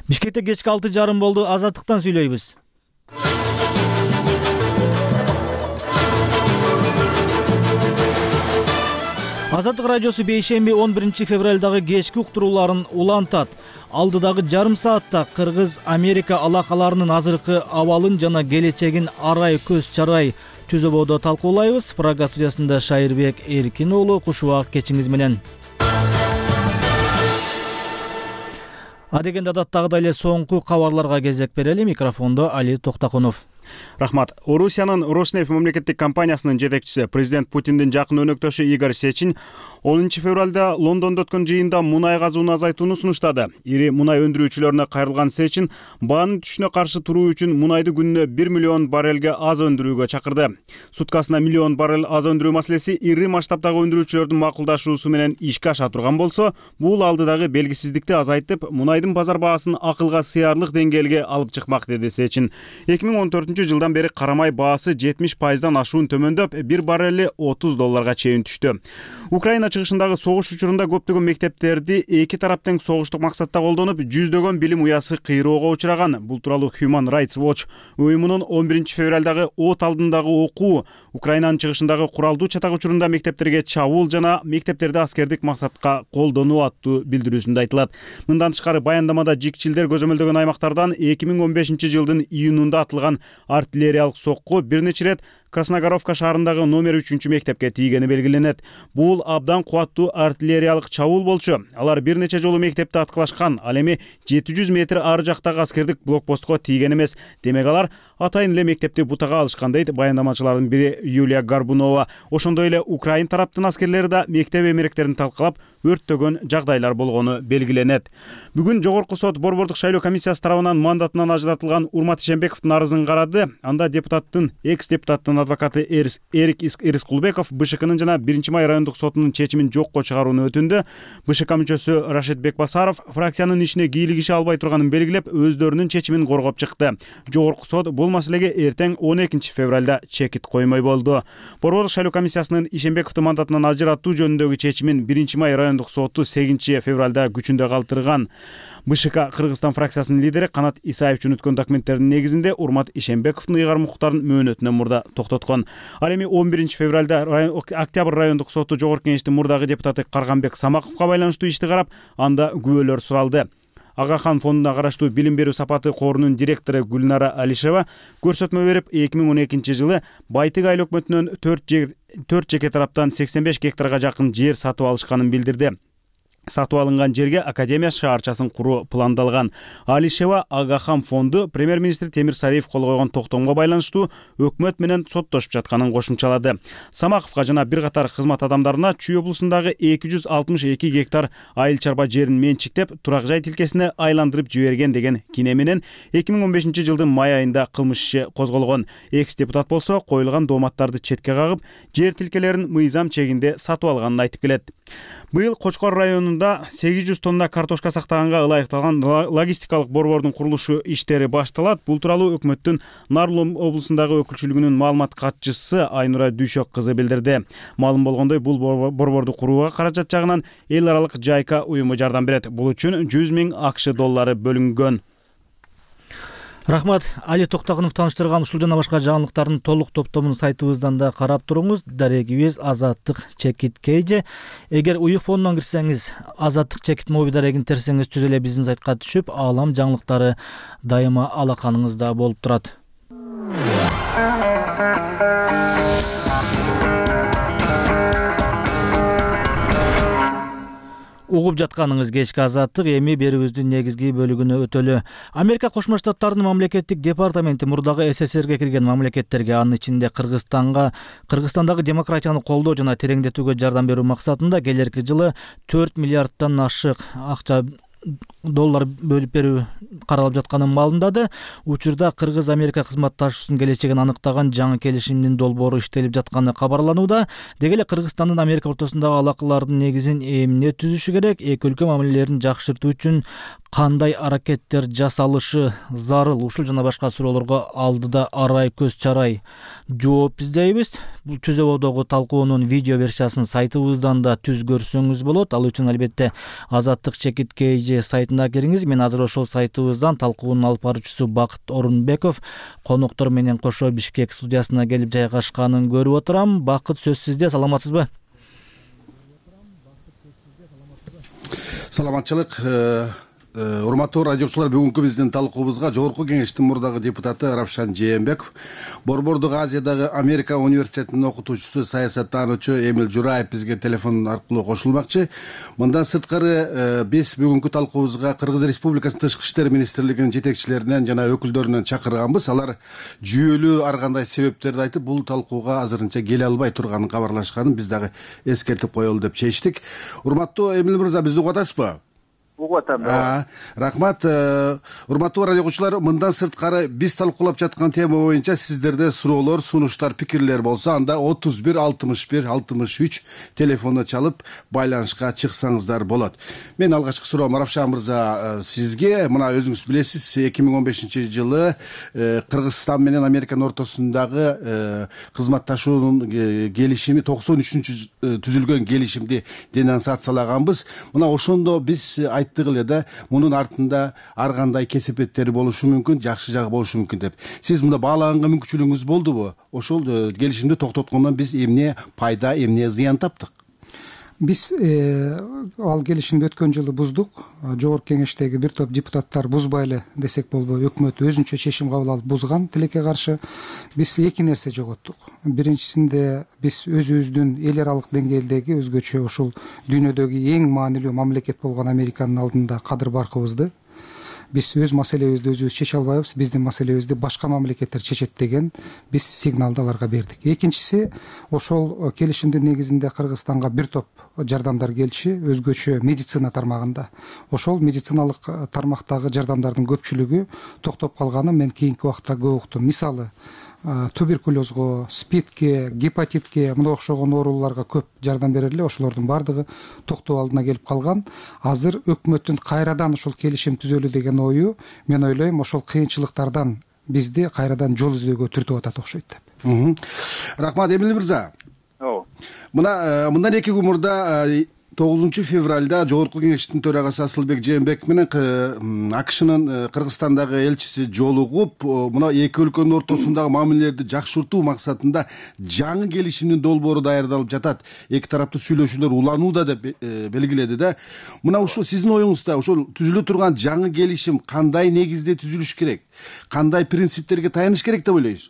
Бишкекте кечки 6:30 болду. Азаттыктан сүйлөйбүз. Азаттык радиосу бейшемби 11 февралдагы кечки уктурууларын улантат. Алдыдагы жарым саатта Кыргыз Америка алакаларынын азыркы абалын жана келечегин арай көз чарай түзөбөдө талкуулайбыз. Прага студиясында Шайырбек Эркин уулу, куш убак кечиңиз менен. Адегенде адаттагыдай эле соңку кабарларга кезек берели. Микрофондо Али Токтакунов. Рахмат. Орусиянын Роснефть мамлекеттик компаниясынын жетекчиси президент Путиндин жакын өнөктөшү Игорь Сечин 10 февралда Лондондо өткөн жыйында мунай казууну азайтууну сунуштады. Ири мунай өндүрүүчүлөрүнө кайрылган Сечин баанын түшүнө каршы туруу үчүн мунайды күнүнө 1 миллион баррелге аз өндүрүүгө чакырды. Суткасына миллион баррел аз өндүрүү маселеси ири масштабдагы өндүрүүчүлөрдүн макулдашуусу менен ишке аша турган болсо, бул алдыдагы белгисиздикти азайтып, мунайдын базар баасын акылга сыярлык деңгээлге алып чыкмак, деди Сечин. 2014 жылдан бери карамай баасы 70%дан ашуун төмөндөп, 1 баррели $30 чейин түштү. Украина чыгышындагы согуш учурунда көптөгөн мектептерди эки тарап тең согуштук максатта колдонуп, жүздөгөн билим уясы кыйроого учураган. Бул тууралуу Human Rights Watch уюмунун 11 февралдагы от алдындагы окуу, Украинанын чыгышындагы куралдуу чатак учурунда мектептерге чабуул жана мектептерди аскердик максатка колдонуу аттуу билдирүүсүндө айтылат. Мындан тышкары баяндамада жикчилдер көзөмөлдөгөн аймактардан 2015 жылдын июнунда атылган артиллериялык сокку бир нече рет Красногоровка шаарындагы номер 3 мектепке тийгени белгиленет. Бул абдан кубаттуу артиллериялык чабуул болчу. Алар бир нече жолу мектепти аткылашкан, ал эми 700 метр ары жактагы аскердик блокпостко тийген эмес. Демек алар атайын эле мектепти бутага алышкан, дейт баяндамачылардын бири Юлия Горбунова. Ошондой эле Украин тараптын аскерлери да мектеп эмеректерин талкалап, өрттөгөн жагдайлар болгону белгиленет. Бүгүн Жогорку сот борбордук шайлоо комиссиясы тарабынан мандатынан ажыратылган Урмат Ишенбековдун арызын карады. Анда депутаттын, экс-депутаттын адвокаты Эрик Ирскулбеков БШКнын жана 1-май райондук сотунун чечимин жокко чыгарууну өтүндү. БШК мүчөсү Рашид Бекбасаров фракциянын ишине кийлигише албай турганын белгилеп, өздөрүнүн чечимин коргоп чыкты. Жогорку сот бул маселеге эртең 12 февралда чекит коймой болду. Борбордук шайлоо комиссиясынын Ишенбековду мандатынан ажыратуу жөнүндөгү чечимин 1-май райондук соту 8 февралда күчүндө калтырган. БШК Кыргызстан фракциясынын лидери Канат Исаев жөнөткөн документтердин негизинде Урмат Ишенбековдун ыйгарым укуктарын мөөнөтүнөн мурда токтоткон. Ал эми 11 февралда Октябрь райондук соту жогорку кеңештин мурдагы депутаты Карганбек Самаковго байланыштуу ишти карап, анда күбөлөр суралды. Агахан фондуна караштуу билим берүү сапаты корунун директору Гүлнара Алишева көрсөтмө берип, 2012 жылы Байтык айыл өкмөтүнөн 4 жеке тараптан 85 гектарга жакын жер сатып алышканын билдирди. Сатып алынган жерге академия шаарчасын куруу пландалган. Алишева Агахан фонду премьер-министр Темир Сариев кол койгон токтомго байланыштуу өкмөт менен соттошуп жатканын кошумчалады. Самаковго жана бир катар кызмат адамдарына Чүй облусундагы 262 гектар айыл чарба жерин менчиктеп, турак жай тилкесине айландырып жиберген деген кине менен 2015 жылдын май айында кылмыш иши козголгон. Экс-депутат болсо коюлган дооматтарды четке кагып, жер тилкелерин мыйзам чегинде сатып алганын айтып келет. Быйыл Кочкор районунда 800 тонна картошка сактаганга ылайыкталган логистикалык борбордун курулушу иштери башталат. Бул тууралуу өкмөттүн Нарлум облусундагы өкүлчүлүгүнүн маалымат катчысы Айнура Дүйшөк кызы билдирди. Маалым болгондой, бул борборду курууга каражат жагынан эл аралык Жайка уюму жардам берет. Бул үчүн 100 000 АКШ доллары бөлүнгөн. Рахмат. Али Токтакунов тааныштырган ушул жана башка жаңылыктардын толук топтомун сайтыбыздан да карап туруңуз. Дарегибиз Азаттык чекит KG. Эгер уюк фонунан кирсеңиз, Азаттык чекит моби дарегин терсеңиз, түз эле биздин сайтка түшүп, аалам жаңылыктары дайыма алаканыңызда болуп турат. Угуп жатканыңыз кечки Азаттык, эми берүүбүздүн негизги бөлүгүнө өтөлү. Америка Кошмо Штаттарынын мамлекеттик департаменти мурдагы СССРге кирген мамлекеттерге, анын ичинде Кыргызстандагы демократияны колдоо жана тереңдетүүгө жардам берүү максатында келерки жылы 4 миллиарддан ашык акча доллар бөлүп берүү каралып жатканын маалымдады. Учурда Кыргыз-Америка кызматташуусунун келечегин аныктаган жаңы келишимдин долбоору иштелип жатканы кабарланууда. Деги эле Кыргызстандын Америка ортосундагы алакалардын негизин эмне түзүшү керек, эки өлкө мамилелерин жакшыртуу үчүн кандай аракеттер жасалышы зарыл, ушул жана башка суроолорго алдыда арай көз чарай жооп издейбиз. Бул түзөбөдөгү талкуунун видео версиясын сайтыбыздан да түз көрсөңүз болот. Ал үчүн албетте Азаттык чекит KG сайтына кириңиз. Мен азыр ошол сайтыбыз Кыргызстан талкуунун алып баруучусу Бакыт Орунбеков коноктор менен кошо Бишкек студиясына келип жайгашканын көрүп отурам. Бакыт, сөз сизде, саламатсызбы? Саламатчылык. Урматтуу радиочулар, бүгүнкү биздин талкуубузга Жогорку Кеңештин мурдагы депутаты Равшан Жээнбеков, Борбордук Азиядагы Америка университетинин окутуучусу, саясаттануучу Эмил Жураев бизге телефон аркылуу кошулмакчы. Мындан сырткары биз бүгүнкү талкуубузга Кыргыз Республикасынын Тышкы иштер министрлигинин жетекчилеринен жана өкүлдөрүнөн чакырганбыз. Алар жүйөлүү ар кандай себептерди айтып, бул талкууга азырынча келе албай турганын кабарлашканын биз дагы эскертип коелу деп чечтик. Урматтуу Эмил мырза, бизди угуп атасызбы? Угуп атам. Рахмат. Урматтуу радиочулар, мындан сырткары биз талкуулап жаткан тема боюнча сиздерде суроолор, сунуштар, пикирлер болсо, анда 31 61 63 телефону чалып байланышка чыксаңыздар болот. Мен алгачкы суроом Равшан мырза сизге. Мына өзүңүз билесиз, 2015-жылы Кыргызстан менен Американын ортосундагы кызматташуунун келишими 93 түзүлгөн келишимди денонсациялаганбыз. Мына ошондо биз айттык эле да, мунун артында ар кандай кесепеттери болушу мүмкүн, жакшы жагы болушу мүмкүн деп. Сиз мында баалаганга мүмкүнчүлүгүңүз болдубу? Ошол келишимди токтоткондон биз эмне пайда, эмне зыян таптык? Биз ал келишимди өткөн жылы буздук. Жогорку Кеңештеги бир топ депутаттар бузбайлы десек болбойт, өкмөт өзүнчө чечим кабыл алып бузган, тилекке каршы. Биз эки нерсе жоготтук. Биринчисинде биз өзүбүздүн эл аралык деңгээлдеги өзгөчө ушул дүйнөдөгү эң маанилүү мамлекет болгон Американын алдында кадыр баркыбызды, биз өз маселебизди өзүбүз чече албайбыз, биздин маселебизди башка мамлекеттер чечет деген биз сигналды аларга бердик. Экинчиси, ошол келишимдин негизинде Кыргызстанга бир топ жардамдар келчи, өзгөчө медицина тармагында. Ошол медициналык тармактагы жардамдардын көпчүлүгү токтоп калганын мен кийинки убакта көп уктум. Мисалы, туберкулезго, спидке, гепатитке, мына окшогон ооруларга көп жардам берели, ошолордун бардыгы токтоо алдына келип калган. Азыр өкмөттүн кайрадан ошол келишим түзөлү деген ою, мен ойлойм, ошол кыйынчылыктардан бизди кайрадан жол издөөгө түртүп атат окшойт деп. Рахмат, Эмил мырза. Мындан 2 күн мурда 9 февралда Жогорку Кеңештин төрагасы Асылбек Жээнбеков менен АКШнын Кыргызстандагы элчиси жолугуп, мына эки өлкөнүн ортосундагы мамилелерди жакшыртуу максатында жаңы келишимдин долбоору даярдалып жатат. Эки тараптуу сүйлөшүүлөр уланууда деп белгиледи да. Мына ушул сиздин оюңузда ошол түзүлө турган жаңы келишим кандай негизде түзүлүш керек? Кандай принциптерге таяныш керек деп ойлойсуз?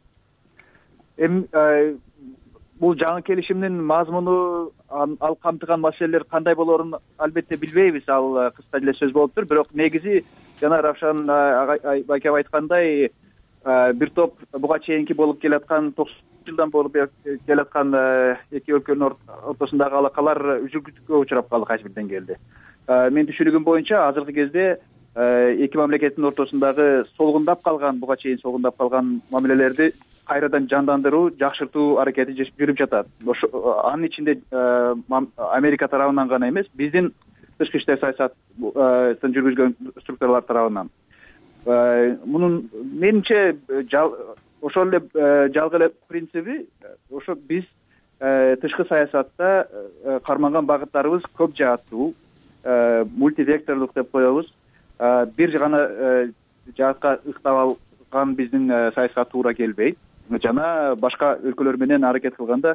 Бул жаңы келишимдин мазмуну, ал камтыган маселелер кандай болоорун албетте билбейбиз, ал кыска эле сөз болуптур. Бирок негизи жана Равшан байкем айткандай, бир топ буга чейинки болуп келаткан 90 жылдан болуп келаткан эки өлкөнүн ортосундагы алакалар үзүлгүлүккө учурап калды кайсы бир деңгээлде. Менин түшүнүгүм боюнча азыркы кезде эки мамлекеттин ортосундагы солгундап калган, буга чейин солгундап калган мамилелерди кайрадан жандандыруу, жакшыртуу аракети жүрүп жатат. Анын ичинде Америка тарабынан гана эмес, биздин тышкы иштер саясатын жүргүзгөн структуралар тарабынан. Мунун менимче ошол эле жалгы эле принциби, ошо биз тышкы саясатта карманган багыттарыбыз көп жааттуу, мультивектордук деп коебуз. Бир гана жаатка ыктап алган биздин саясатка туура келбейт. Жана башка өлкөлөр менен аракет кылганда,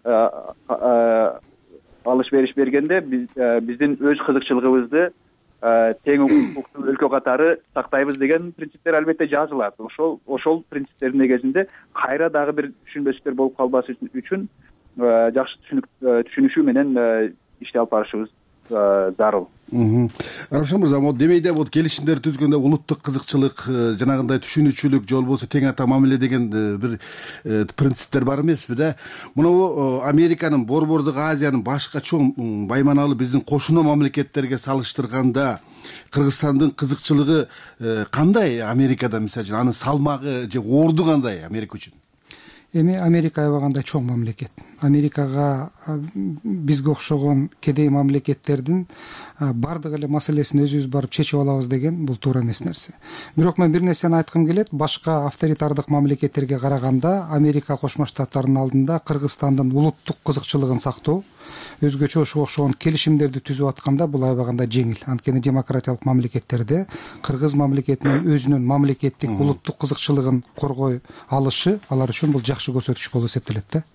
алыш бериш бергенде биздин өз кызыкчылыгыбызды тең укуктуу өлкө катары сактайбыз деген принциптер албетте жазылат. Ошол принциптердин негизинде кайра дагы бир түшүнбөстүктөр болуп калбасын үчүн жакшы түшүнүшүү менен иштеп алып барышыбыз зарыл. Равшан мырза, демейде келишимдерди түзгөндө улуттук кызыкчылык, жанагындай түшүнүүчүлүк, жол болбосо тең ата мамиле деген бир принциптер бар эмеспи да? Мына Американын, Борбордук Азиянын башка чоң байманалы биздин кошуна мамлекеттерге салыштырганда Кыргызстандын кызыкчылыгы кандай Америкада, мисалы үчүн анын салмагы же орду кандай Америка үчүн? Эми Америка аябагандай чоң мамлекет. Америкага бизге окшогон кедей мамлекеттердин бардык эле маселесин өзүбүз барып чечип алабыз деген бул туура эмес нерсе. Бирок мен бир нерсени айткым келет. Башка авторитардык мамлекеттерге караганда Америка Кошмо Штаттарынын алдында Кыргызстандын улуттук кызыкчылыгын сактоо, өзгөчө ушуга окшогон келишимдерди түзүп атканда бул аябаганда жеңил. Анткени демократиялык мамлекеттерде кыргыз мамлекетинин өзүнүн мамлекеттик улуттук кызыкчылыгын коргой алышы алар үчүн бул жакшы көрсөтүч болуп эсептелет да.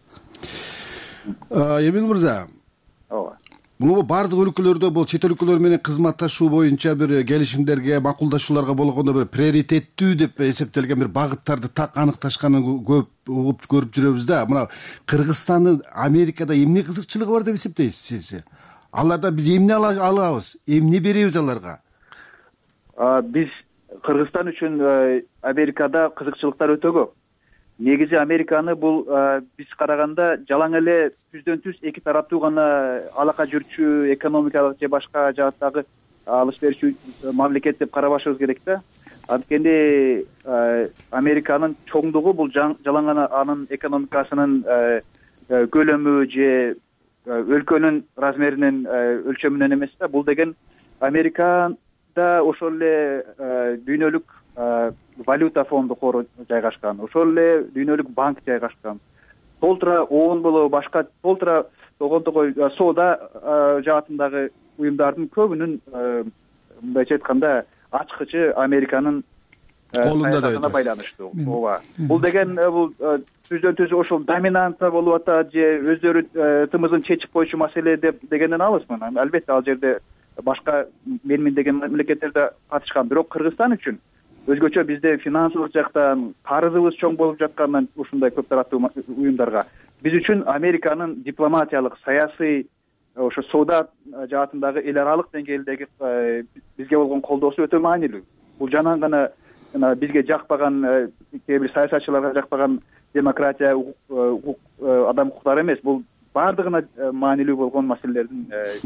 Эмил мырза, ооба, муну баардык өлкөлөрдө бул чет өлкөлөр менен кызматташуу боюнча бир келишимдерге, макулдашууларга болгондо бир приоритеттүү деп эсептелген бир багыттарды так аныкташканын көп угуп көрүп жүрөбүз да. Мына Кыргызстандын Америкада эмне кызыкчылыгы бар деп эсептейсиз сиз? Алардан биз эмне алабыз, эмне беребиз аларга? Биз Кыргызстан үчүн Америкада кызыкчылыктар өтө көп. Негизи Американы бул биз караганда жалаң эле түздөн түз эки тараптуу гана алака жүрчү экономикалык же башка жааттагы алыш беришчү мамлекет деп карабашыбыз керек да. Анткени Американын чоңдугу бул жалаң гана анын экономикасынын көлөмү же өлкөнүн размеринин өлчөмүнөн эмес да. Бул деген Америкада ошол эле дүйнөлүк валюта фонду кору жайгашкан, ошол эле дүйнөлүк банк жайгашкан, толтура ООН болобу башка толтура тогонтогой соода жаатындагы уюмдардын көбүнүн мындайча айтканда ачкычы Американын колунда саясатына байланыштуу. Ооба. Бул деген бул түздөн түз ошол доминанта болуп атат же өздөрү тымызын чечип коючу маселе дегенден алысмын. Албетте ал жерде башка менмин деген мамлекеттерде катышкан, бирок Кыргызстан үчүн өзгөчө бизде финансылык жактан карызыбыз чоң болуп жаткандан ушундай көп тараптуу уюмдарга биз үчүн Американын дипломатиялык, саясий, ошо соода жаатындагы эл аралык деңгээлдеги бизге болгон колдоосу өтө маанилүү. Бул жанагы гана бизге жакпаган, кээ бир саясатчыларга жакпаган демократия, адам укуктары эмес, бул баардыгына маанилүү болгон маселелердин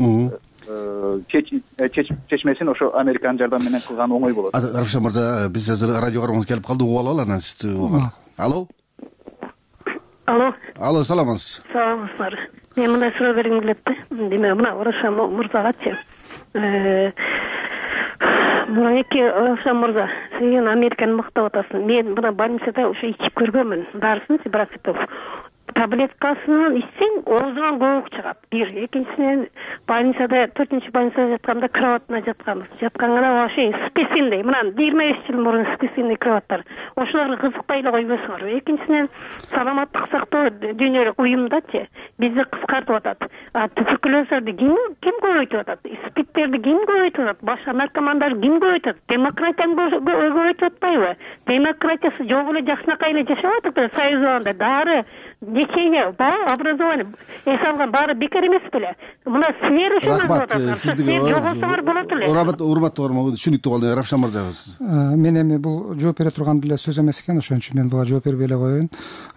чечмесин ошо Американын жардамы менен кылган оңой болот. Равшан мырза, биз азыр радио кармагыбыз келип калды, угуп алалы анан сизди. Алло. Алло, саламатсыз. Саламатсыздар. Мен мындай суроо бергим келет да. Демек, мына Равшан мырзагачы. Мына Равшан мырза, сен Американы мактап атасың. Мен мына больницада ошо ичип көргөнмүн. Дарысын Сибрацитов. Таблеткасын ичсең, оозуңан көбүк чыгат. Бир, экинчисинен больницада, 4-чү больницада жатканда кроватына жатканбыз. Жатканда вообще спесиндей, мына 25 жыл мурун спесиндей кроваттар. Ошолорго кызыкпай эле койбосуңар. Экинчисинен саламаттык сактоо дүйнөлүк уюмдачы бизди кыскартып атат. Туберкулезди ким көбөйтүп атат? СПИДтерди ким көбөйтүп атат? Башка наркомандарды ким көбөйтүп атат? Демократияны көбөйтүп атпайбы? Демократиясы жок эле жакшынакай эле жашап атат Союз убагында. Дары лечение, образование, эсалган баары бекер эмес беле. Мына силер үчүн рахмат сиздиге. Урматтуу көрмөгү түшүнүктүү болду. Равшан мырза. Мен эми бул жооп бере турган деле сөз эмес экен, ошон үчүн мен буга жооп бербей эле коеюн.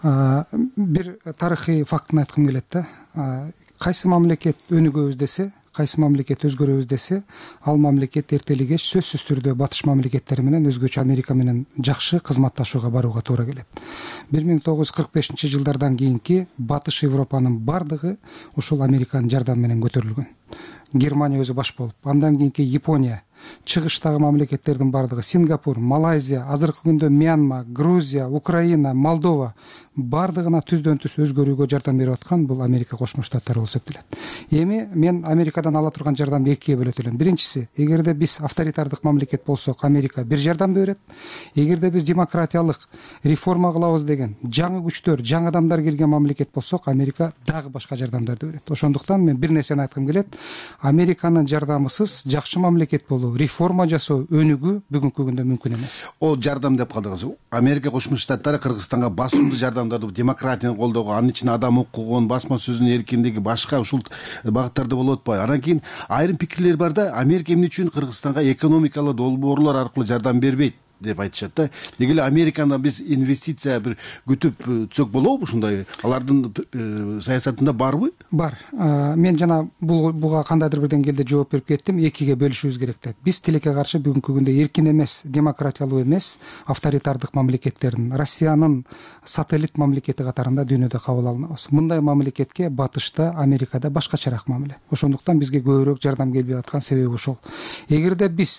Бир тарыхый фактын айткым келет да. Кайсы мамлекет өнүгөбүз десе, кайсы мамлекет өзгөрөбүз десе, ал мамлекет эртели кеч сөзсүз түрдө батыш мамлекеттери менен, өзгөчө Америка менен жакшы кызматташууга барууга туура келет. 1945-жылдардан кийинки батыш Европанын бардыгы ушул Американын жардамы менен көтөрүлгөн. Германия өзү баш болуп, андан кийинки Япония, чыгыштагы мамлекеттердин бардыгы, Сингапур, Малайзия, азыркы күндө Мьянма, Грузия, Украина, Молдова бардыгына түздөн түз өзгөрүүгө жардам берип аткан бул Америка Кошмо Штаттары болуп эсептелет. Эми мен Америкадан ала турган жардамды экиге бөлөт элем. Биринчиси, эгерде биз авторитардык мамлекет болсок, Америка бир жардамды берет. Эгерде биз демократиялык реформа кылабыз деген жаңы күчтөр, жаңы адамдар келген мамлекет болсок, Америка дагы башка жардамдарды берет. Ошондуктан мен бир нерсени айткым келет. Американын жардамысыз жакшы мамлекет болуу, реформа жасоо, өнүгүү бүгүнкү күндө мүмкүн эмес. О жардам деп калдыңыз. Америка Кошмо Штаттары Кыргызстанга басымдуу жардамдарды, демократияны колдоого, анын ичинде адам укугун, басма сөздүн эркиндиги, башка ушул багыттарды болуп атпайбы? Анан кийин айрым пикирлер бар да, Америка эмне үчүн Кыргызстанга экономикалык долбоорлор аркылуу жардам бербейт деп айтышат да. Деги эле Американы биз инвестиция бир күтүп түзөк болобу ушундай? Алардын саясатында барбы? Бар. Мен жана буга кандайдыр бир деңгээлде жооп берип кеттим. Экиге бөлүшүбүз керек да. Биз тилекке каршы бүгүнкү күндө эркин эмес, демократиялуу эмес, авторитардык мамлекеттердин, Россиянын сателлит мамлекети катарында дүйнөдө кабыл алынабыз. Мындай мамлекетке батышта, Америкада башкачараак мамиле. Ошондуктан бизге көбүрөөк жардам келбей аткан себеби ушул. Эгерде биз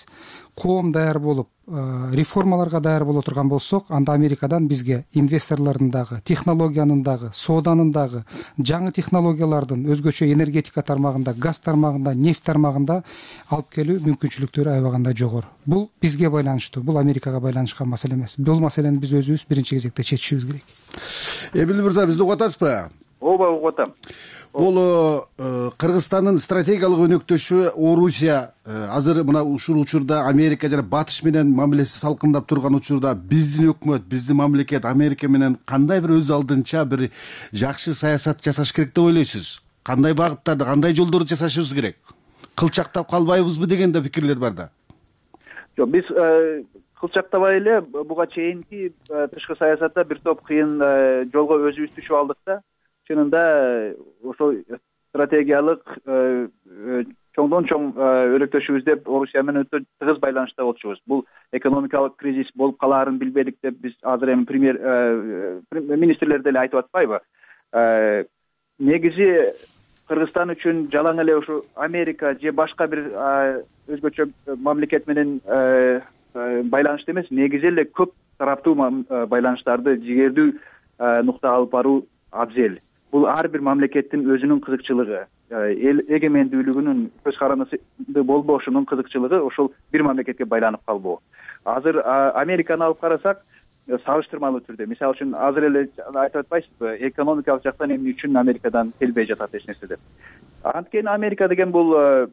коом даяр болуп реформаларга даяр боло турган болсок, анда Америкадан бизге инвесторлордун дагы, технологиянын дагы, сооданын дагы, жаңы технологиялардын өзгөчө энергетика тармагында, газ тармагында, нефть тармагында алып келүү мүмкүнчүлүктөрү аябагандай жогору. Бул бизге байланыштуу, бул Америкага байланышкан маселе эмес. Бул маселени биз өзүбүз биринчи кезекте чечишибиз керек. Эмил мырза, бизди угуп атасызбы? ооба, угуп атам. Бул Кыргызстандын стратегиялык өнөктөшү Орусия азыр мына ушул учурда Америка жана Батыш менен мамилеси салкындап турган учурда биздин өкмөт, биздин мамлекет Америка менен кандай бир өз алдынча бир жакшы саясат жасаш керек деп ойлойсуз? Кандай багыттарды, кандай жолдорду жасашыбыз керек? Кылчактап калбайбызбы деген да пикирлер бар да. Жок, биз кылчактабай эле буга чейинки тышкы саясатта бир топ кыйын жолго өзүбүз түшүп алдык да. Чынында ошол стратегиялык чоңдон чоң өнөктөшүбүз деп Орусия менен өтө тыгыз байланышта болчубуз. Бул экономикалык кризис болуп калаарын билбедик деп биз азыр эми министрлер деле айтып атпайбы? Негизи Кыргызстан үчүн жалаң эле ушу Америка же башка бир өзгөчө мамлекет менен байланышты эмес, негизи эле көп тараптуу байланыштарды жигердүү нуктага алып баруу абзел. Бул ар бир мамлекеттин өзүнүн кызыкчылыгы, эл эгемендүүлүгүнүн көз карандысында болбошунун кызыкчылыгы ошол бир мамлекетке байланып калбоо. Азыр Американы алып карасак, сабыштырмалуу түрдө, мисалы үчүн азыр эле айтып атпайсызбы, экономикалык жактан эмне үчүн Америкадан келбей жатат эч нерсе деп. Анткени Америка деген бул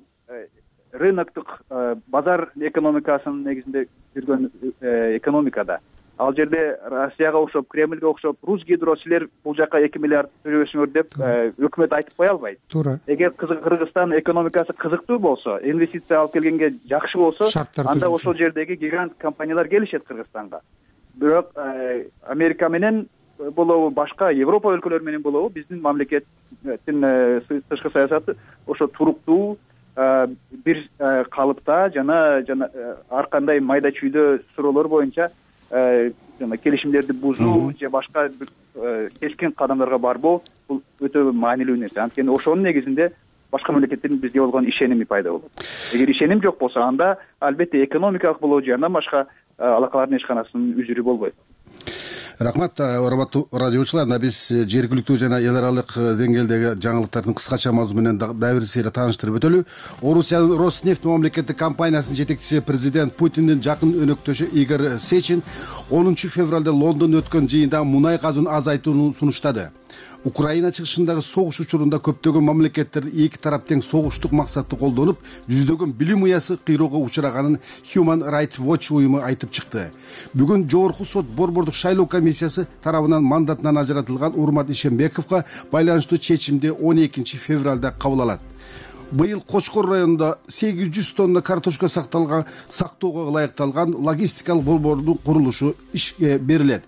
рыноктук базар экономикасынын негизинде жүргөн экономикада. Ал жерде Россияга окшоп, Кремльге окшоп, Русгидро силер бул жака 2 миллиард төлөбөсүңөр деп өкмөт айтып кое албайт. Туура. Эгер Кыргызстан экономикасы кызыктуу болсо, инвестиция алып келгенге жакшы болсо, анда ошол жердеги гигант компаниялар келишет Кыргызстанга. Бирок Америка менен болобу, башка Европа өлкөлөрү менен болобу, биздин мамлекеттин тышкы саясаты ошо туруктуу бир калыпта жана ар кандай майда чүйдө суроолор боюнча жана келишимдерди бузуу же башка кескин кадамдарга барбоо бул өтө маанилүү нерсе. Анткени ошонун негизинде башка мамлекеттердин бизге болгон ишеними пайда болот. Эгер ишеним жок болсо, анда албетте экономикалык болуу же андан башка алакалардын эч канасынын үзүрү болбойт. Рахмат, урматтуу радиочулар. Биз жергиликтүү жана эл аралык деңгээлдеги жаңылыктардын кыскача мазмуну менен дагы бир сыйра тааныштырып өтөлү. Орусиянын Роснефть мамлекеттик компаниясынын жетекчиси президент Путиндин жакын өнөктөшү Игорь Сечин 10 февралда Лондондо өткөн жыйында мунай газын азайтууну сунуштады. Украина чыгышындагы согуш учурунда көптөгөн мамлекеттер эки тарап тең согуштук максатты колдонуп, жүздөгөн билим уясы кыйроого учураганын Human Rights Watch уюму айтып чыкты. Бүгүн Жогорку сот борбордук шайлоо комиссиясы тарабынан мандатынан ажыратылган Урмат Ишембековго байланыштуу чечимди 12 февралда кабыл алат. Быйыл Кочкор районунда 800 тонна картошка сактоого ылайыкталган логистикалык борбордун курулушу ишке берилет.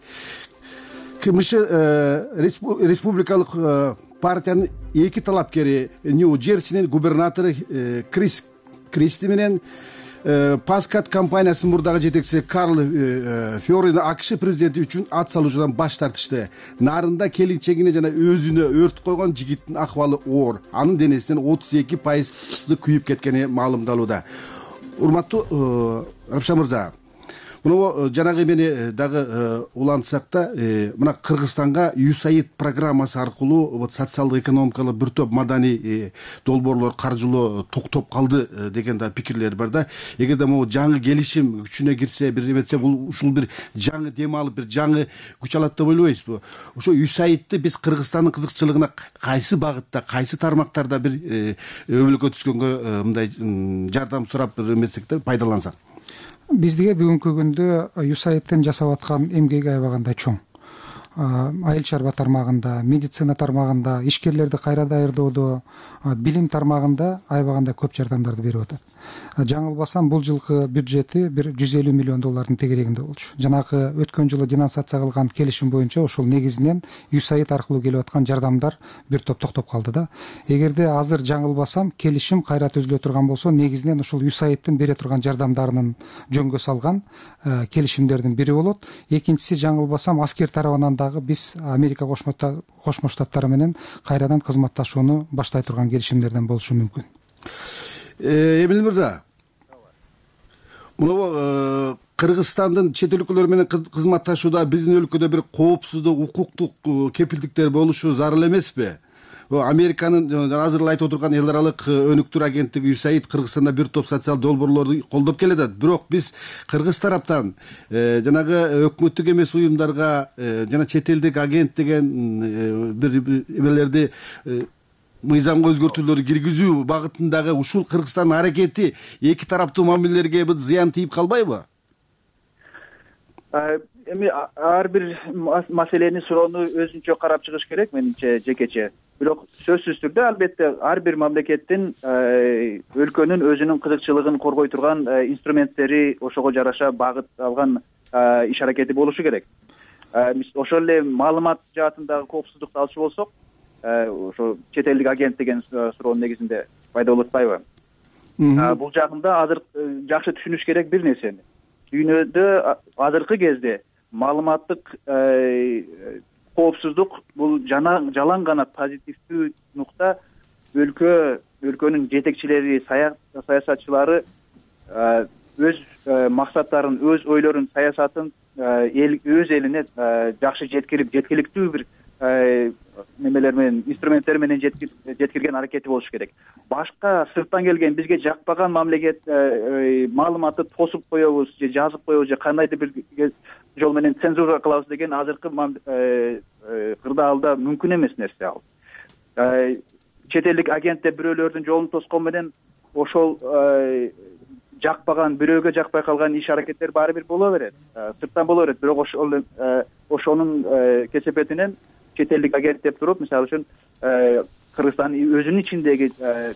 КМШ республикалык партиянын эки талапкери Нью-Джерсинин губернатору Кристи менен Паскат компаниясынын мурдагы жетекчиси Карл Фьорин АКШ президенти үчүн ат салуучудан баш тартышты. Нарында келинчегине жана өзүнө өрт койгон жигиттин акыбалы оор. Анын денесинен 32% күйүп кеткени маалымдалууда. Урматтуу Рапша мырза, мына жанагы эмени дагы улантсак да, мына Кыргызстанга USAID программасы аркылуу социалдык экономикалык бир топ маданий долбоорлор каржылоо токтоп калды деген да пикирлер бар да. Эгерде могу жаңы келишим күчүнө кирсе, бир эметсе, бул ушул бир жаңы дем алып, бир жаңы күч алат деп ойлойсузбу? Ошо USAID'ти биз Кыргызстандын кызыкчылыгына кайсы багытта, кайсы тармактарда бир өбөлгө түскөнгө мындай жардам сурап бир эметсек да пайдалансак? Бизге бүгүнкү күндө USAID'тен жасап аткан эмгеги аябагандай чоң. Айыл чарба тармагында, медицина тармагында, ишкерлерди кайра даярдоодо, билим тармагында аябагандай көп жардамдарды берип атат. Жаңылбасам, бул жылкы бюджети бир 150 миллион доллардын тегерегинде болчу. Жанагы өткөн жылы денонсация кылган келишим боюнча ошол негизинен USAID аркылуу келип аткан жардамдар бир топ токтоп калды да. Эгерде азыр жаңылбасам, келишим кайра түзүлө турган болсо, негизинен ошол USAID'тин бере турган жардамдарынын жөнгө салган келишимдердин бири болот. Экинчиси, жаңылбасам, аскер тарабынан дагы биз Америка Кошмо Штаттары менен кайрадан кызматташууну баштай турган келишимдерден болушу мүмкүн. Эмил мырза, мына Кыргызстандын чет өлкөлөр менен кызматташууда биздин өлкөдө бир коопсуздук, укуктук кепилдиктер болушу зарыл эмеспи? Американын азыр эле айтып отурган эл аралык өнүктүрүү агенттиги USAID Кыргызстанда бир топ социалдык долбоорлорду колдоп келатат. Бирок биз кыргыз тараптан жанагы өкмөттүк эмес уюмдарга жана чет элдик агент деген бир эмелерди мыйзамга өзгөртүүлөр киргизүү багытындагы ушул Кыргызстандын аракети эки тараптуу мамилелерге бир зыян тийип калбайбы? Эми ар бир маселени суроону өзүнчө карап чыгыш керек менимче, жекече. Бирок сөзсүз түрдө албетте ар бир мамлекеттин өлкөнүн өзүнүн кызыкчылыгын коргой турган инструменттери, ошого жараша багыт алган иш аракети болушу керек. Ошол эле маалымат жаатындагы коопсуздукту алчу болсок, ошо чет элдик агент деген суроонун негизинде пайда болуп атпайбы? Бул жагында азыр жакшы түшүнүш керек бир нерсени. Дүйнөдө азыркы кезде маалыматтык коопсуздук бул жалаң гана позитивдүү нукта. Өлкөнүн жетекчилери, саясатчылары өз максаттарын, өз ойлорун, саясатын өз элине жакшы жеткиликтүү бир немелер менен, инструменттер менен жеткирген аракети болуш керек. Башка сырттан келген бизге жакпаган мамлекет маалыматты тосуп коебуз же жазып коебуз же кандайдыр бир жол менен цензура кылабыз деген азыркы кырдаалда мүмкүн эмес нерсе ал. Чет элдик агентте бирөөлөрдүн жолун тоскон менен ошол жакпаган, бирөөгө жакпай калган иш аракеттер баары бир боло берет. Сырттан боло берет, бирок ошонун кесепетинен чет элдик агент деп туруп, мисалы үчүн Кыргызстандын өзүнүн ичиндеги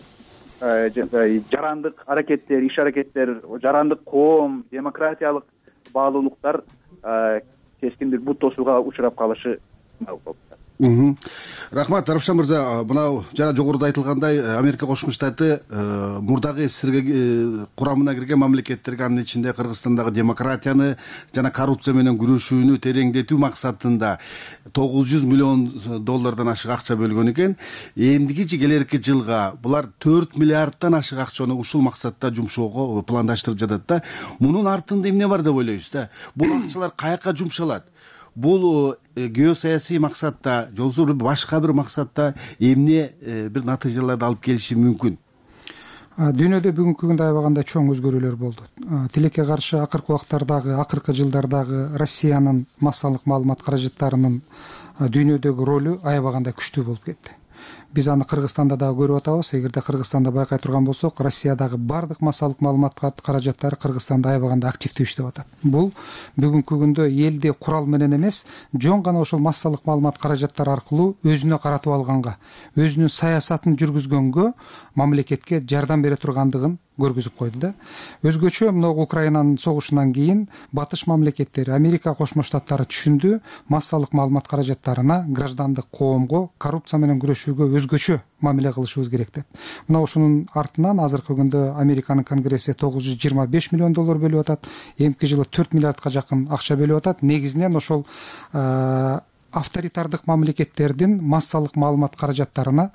жарандык аракеттер, иш аракеттер, жарандык коом, демократиялык баалуулуктар кескин бир бут тосууга учурап калышы болуп. Рахмат, Равшан мырза. Мына жана жогоруда айтылгандай, Америка Кошмо Штаты мурдагы СССР курамына кирген мамлекеттерге, анын ичинде Кыргызстандагы демократияны жана коррупция менен күрөшүүнү тереңдетүү максатында $900 миллион ашык акча бөлгөн экен. Эндигичи келерки жылга булар 4 миллиарддан ашык акчаны ушул максатта жумшоого пландаштырып жатат да. Мунун артында эмне бар деп ойлойсуз да? Бул акчалар каяка жумшалат? Бул геосаясий максатта, жолсу башка бир максатта эмне бир натыйжаларды алып келиши мүмкүн? Дүйнөдө бүгүнкү күндө аябагандай чоң өзгөрүүлөр болду. Тилекке каршы акыркы убактардагы, акыркы жылдардагы Россиянын массалык маалымат каражаттарынын дүйнөдөгү ролу аябагандай күчтүү болуп кетти. Биз аны Кыргызстанда да көрүп атабыз. Эгерде Кыргызстанда байкай турган болсок, Россиядагы бардык массалык маалымат каражаттары Кыргызстанда аябагандай активдүү иштеп атат. Бул бүгүнкү күндө элди курал менен эмес, жөн гана ошол массалык маалымат каражаттары аркылуу өзүнө каратып алганга, өзүнүн саясатын жүргүзгөнгө, мамлекетке жардам бере тургандыгын көргүзүп койду да. Өзгөчө мына Украинанын согушунан кийин батыш мамлекеттери, Америка Кошмо Штаттары түшүндү, массалык маалымат каражаттарына, граждандык коомго, коррупция менен күрөшүүгө өзгөчө мамиле кылышыбыз керек деп. Мына ошонун артынан азыркы күндө Американын Конгресси $925 миллион бөлүп атат. Эмки жылы 4 миллиардка жакын акча бөлүп атат. Негизинен ошол авторитардык мамлекеттердин массалык маалымат каражаттарына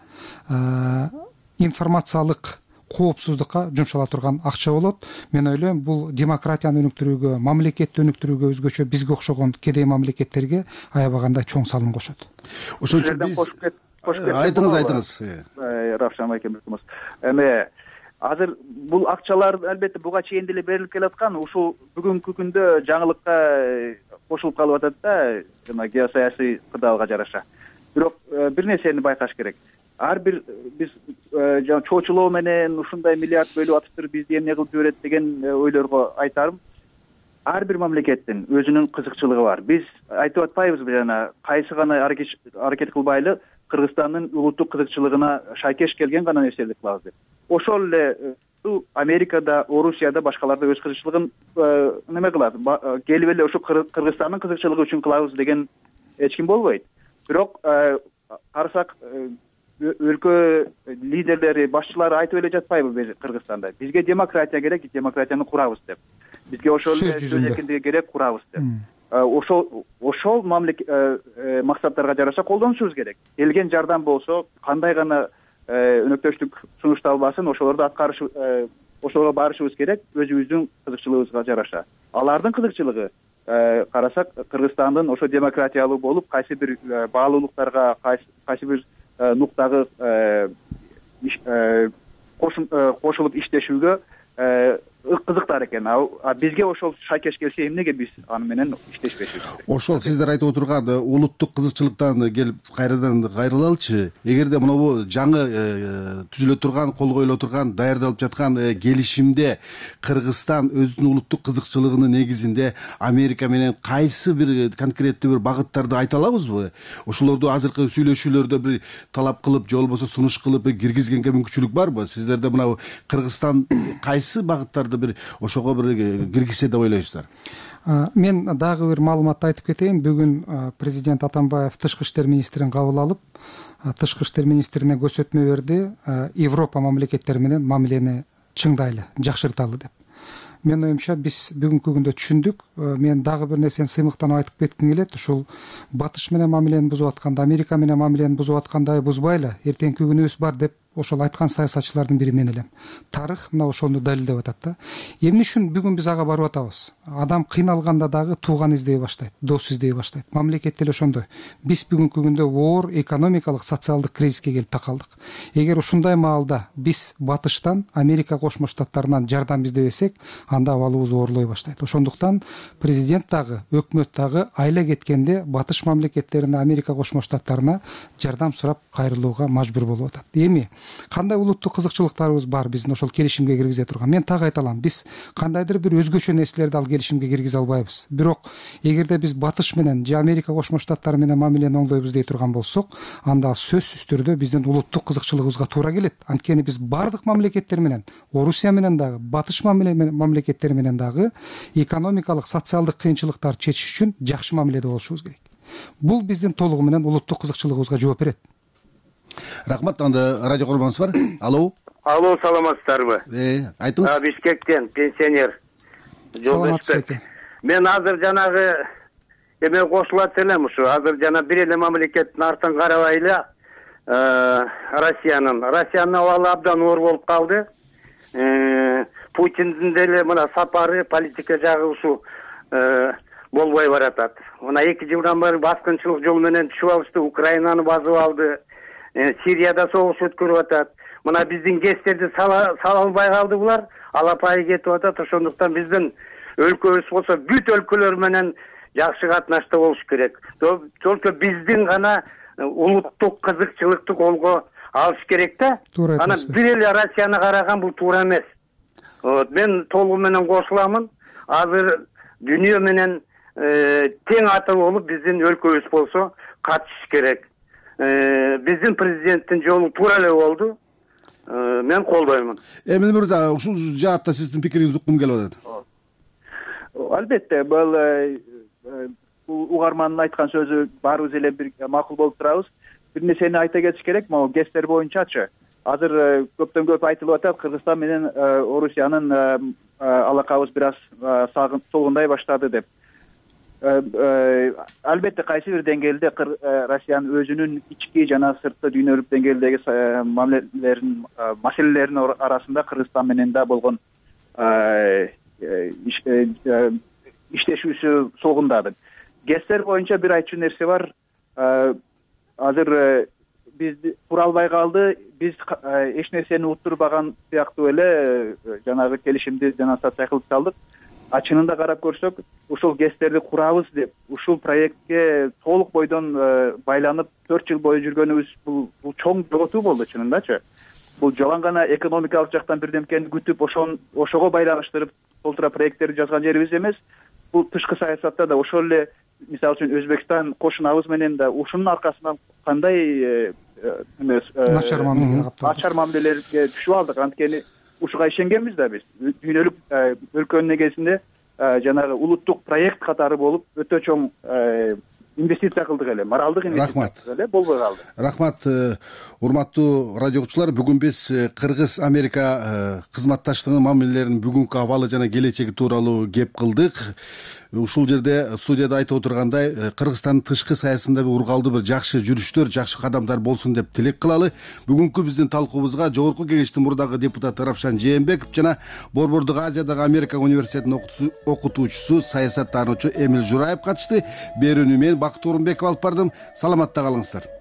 информациялык коопсуздукка жумшала турган акча болот. Мен ойлойм, бул демократияны өнүктүрүүгө, мамлекетти өнүктүрүүгө, өзгөчө бизге окшогон кедей мамлекеттерге аябагандай чоң салым кошот. Ошон үчүн биз айтыңыз. Равшан айкем, эми азыр бул акчалар албетте буга чейин деле берилип келаткан, ушул бүгүнкү күндө жаңылыкка кошулуп калып атат да, жана геосаясий кырдаалга жараша. Бирок бир нерсени байкаш керек. Ар бир биз чоочулоо менен ушундай миллиард бөлүп атыптыр, бизди эмне кылып жиберет деген ойлорго айтарым. Ар бир мамлекеттин өзүнүн кызыкчылыгы бар. Биз айтып атпайбызбы жана кайсы гана аракет кылбайлы Кыргызстандын улуттук кызыкчылыгына шайкеш келген гана нерселерди кылабыз деп. Ошол эле Америкада, Орусияда, башкаларда өз кызыкчылыгын неме кылат. Келип эле ошо Кыргызстандын кызыкчылыгы үчүн кылабыз деген эч ким болбойт. Бирок карасак өлкө лидерлери, башчылары айтып эле жатпайбы Кыргызстанда? Бизге демократия керек, демократияны курабыз деп. Бизге ошол сөз эркиндиги керек, курабыз деп. Ошол максаттарга жараша колдонушубуз керек. Келген жардам болсо, кандай гана өнөктөштүк сунушталбасын, ошолорду аткарыш ошого барышыбыз керек өзүбүздүн кызыкчылыгыбызга жараша. Алардын кызыкчылыгы карасак Кыргызстандын ошо демократиялуу болуп кайсы бир баалуулуктарга кайсы бир нуктагы кошулуп иштешүүгө кызыктар экен. Бизге ошол шайкеш келсе эмнеге биз аны менен иштешпешүбүз? Ошол сиздер айтып отурган улуттук кызыкчылыктан келип кайрадан кайрылалычы. Эгерде мынабу жаңы түзүлө турган, кол коюло турган, даярдалып жаткан келишимде Кыргызстан өзүнүн улуттук кызыкчылыгынын негизинде Америка менен кайсы бир конкреттүү бир багыттарды айта алабызбы? Ошолорду азыркы сүйлөшүүлөрдө бир талап кылып, же болбосо сунуш кылып киргизгенге мүмкүнчүлүк барбы? Сиздерде мына Кыргызстан кайсы багыттарды бир ошого бир киргизсе деп ойлойсуздар? Мен дагы бир маалыматты айтып кетейин. Бүгүн президент Атамбаев тышкы иштер министрин кабыл алып, тышкы иштер министрине көрсөтмө берди, Европа мамлекеттери менен мамилени чыңдайлы, жакшырталы деп. Мен оюмча биз бүгүнкү күндө түшүндүк. Мен дагы бир нерсени сыймыктанып айтып кетким келет. Ушул Батыш менен мамилени бузуп атканда, Америка менен мамилени бузуп аткандай бузбайлы, эртеңки күнүбүз бар деп ошол айткан саясатчылардын бири мен элем. Тарых мына ошону далилдеп атат да. Эмне үчүн бүгүн биз ага барып атабыз? Адам кыйналганда дагы тууган издей баштайт, дос издей баштайт. Мамлекет деле ошондой. Биз бүгүнкү күндө оор экономикалык, социалдык кризиске келип такалдык. Эгер ушундай маалда биз Батыштан, Америка Кошмо Штаттарынан жардам издебесек, анда абалыбыз оорлой баштайт. Ошондуктан президент дагы, өкмөт дагы айла кеткенде Батыш мамлекеттерине, Америка Кошмо Штаттарына жардам сурап кайрылууга мажбур болуп атат. Эми кандай улуттук кызыкчылыктарыбыз бар биздин ошол келишимге киргизе турган? Мен так айта алам, биз кандайдыр бир өзгөчө нерселерди ал келишимге киргизе албайбыз. Бирок эгерде биз Батыш менен же Америка Кошмо Штаттары менен мамилени оңдойбуз дей турган болсок, анда сөзсүз түрдө биздин улуттук кызыкчылыгыбызга туура келет. Анткени биз бардык мамлекеттер менен, Орусия менен дагы, Батыш мамлекеттери менен дагы экономикалык, социалдык кыйынчылыктарды чечиш үчүн жакшы мамиледе болушубуз керек. Бул биздин толугу менен улуттук кызыкчылыгыбызга жооп берет. Рахмат. Анда радио көргөнүңүз бар. Алло. Алло, саламатсыздарбы? Айтыңыз. Бишкектен пенсионер. Саламатсыз. Мен азыр жанагы эме кошулат элем ушу. Азыр жана бир эле мамлекеттин артын карабай эле Россиянын абалы абдан оор болуп калды. Путиндин деле мына сапары, политика жагы ушу болбой баратат. Мына 2 жылдан бери баскынчылык жол менен түшүп алышты, Украинаны басып алды. Сирияда согуш өткөрүп атат. Мына биздин гестерди сала албай калды булар, алапайы кетип атат. Ошондуктан биздин өлкөбүз болсо бүт өлкөлөр менен жакшы катнашта болуш керек. Только биздин гана улуттук кызыкчылыкты колго алыш керек да. Ана бир эле Россияны караган бул туура эмес. Мен толугу менен кошуламын. Азыр дүйнө менен тең аты болуп биздин өлкөбүз болсо катышыш керек. Биздин президенттин жолу туура эле болду. Мен колдоймун. Эмил мырза, ушул жаатта сиздин пикириңизди уккум келип атат. Албетте, бул угармандын айткан сөзү баарыбыз эле бир макул болуп турабыз. Бир нерсени айта кетиш керек, могу гестер боюнчачы. Азыр көптөн көп айтылып атат, Кыргызстан менен Орусиянын алакабыз бир аз солгундай баштады деп. Албетте кайсы бир деңгээлде Россиянын өзүнүн ички жана сырткы дүйнөлүк деңгээлдеги маселелеринин арасында Кыргызстан менен да болгон иштешүүсү солгундады. Гестер боюнча бир айтчу нерсе бар. Азыр биз тура албай калды. Биз эч нерсени уттурбаган сыяктуу эле жанагы келишимди денонсация кылып салдык. Ачынында карап көрсөк, ушул гестерди курабыз деп, ушул проектке толук бойдон байланып 4 жыл бою жүргөнүбүз бул чоң жоготуу болду чынындачы. Бул жалаң гана экономикалык жактан бирдемкени күтүп, ошого байланыштырып толтура проекттерди жазган жерибиз эмес. Бул тышкы саясатта да ошол эле, мисалы үчүн Өзбекстан кошунабыз менен да ушунун аркасынан кандай начар мамилелерге түшүп алдык. Анткени ушуга ишенгенбиз да биз. Дүйнөлүк өлкөнүн негизинде жанагы улуттук проект катары болуп өтө чоң инвестиция кылдык эле, моралдык инвестиция эле болбой калды. Рахмат, урматтуу радио угуучулар. Бүгүн биз Кыргыз-Америка кызматташтыгынын мамилелеринин бүгүнкү абалы жана келечеги тууралуу кеп кылдык. ушул жерде студияда айтып отургандай Кыргызстандын тышкы саясатында ургалдуу бир жакшы жүрүштөр, жакшы кадамдар болсун деп тилек кылалы. Бүгүнкү биздин талкуубузга Жогорку Кеңештин мурдагы депутаты Равшан Жээнбеков жана Борбордук Азиядагы Америка университетинин окутуучусу, саясаттануучу Эмил Жураев катышты. Берүүнү мен Бакыт Орунбеков алып бардым. Саламатта калыңыздар.